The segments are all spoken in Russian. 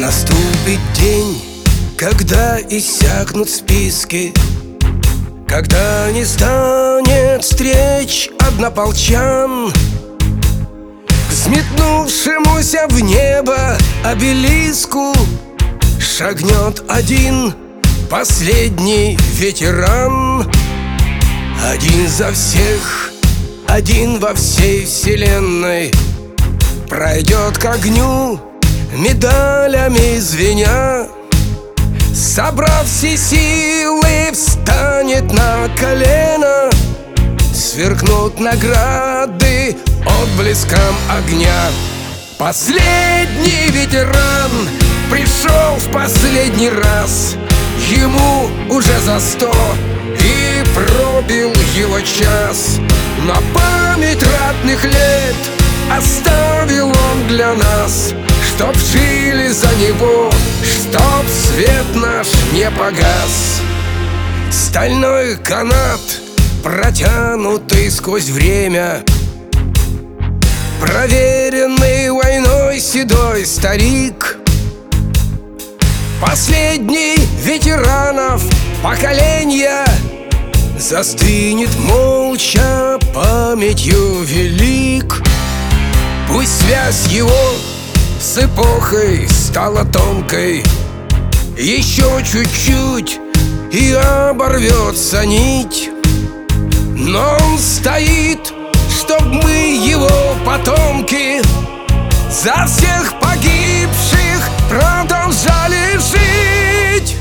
Наступит день, когда иссякнут списки, когда не станет встреч однополчан. К взметнувшемуся в небо обелиску шагнет один последний ветеран. Один за всех, один во всей вселенной, пройдет к огню, медалями звеня. Собрав все силы, встанет на колено, сверкнут награды отблеском огня. Последний ветеран пришел в последний раз, ему уже за 100, и пробил его час. На память ратных лет оставил он для нас, чтоб жили за него, чтоб свет наш не погас. Стальной канат, протянутый сквозь время, проверенный войной седой старик, последний ветеранов поколения, застынет молча памятью велик. Пусть связь его с эпохой стала тонкой, еще чуть-чуть и оборвется нить. Но он стоит, чтоб мы, его потомки, за всех погибших продолжали жить.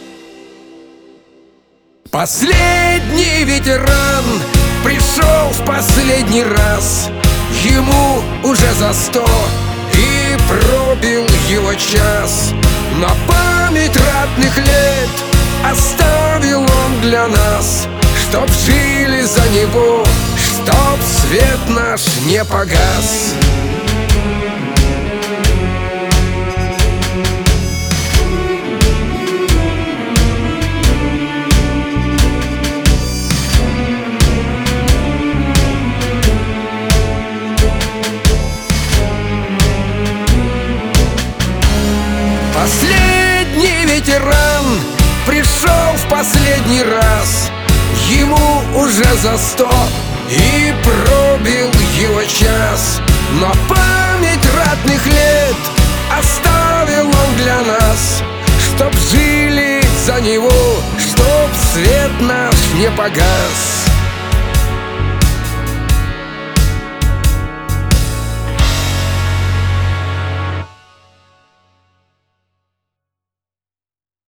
Последний ветеран пришел в последний раз, ему уже за 100, и пробил его час. На память ратных лет оставил он для нас, чтоб жили за него, чтоб свет наш не погас. Последний ветеран пришел в последний раз, ему уже за 100, и пробил его час. На память ратных лет оставил он для нас, чтоб жили за него, чтоб свет наш не погас.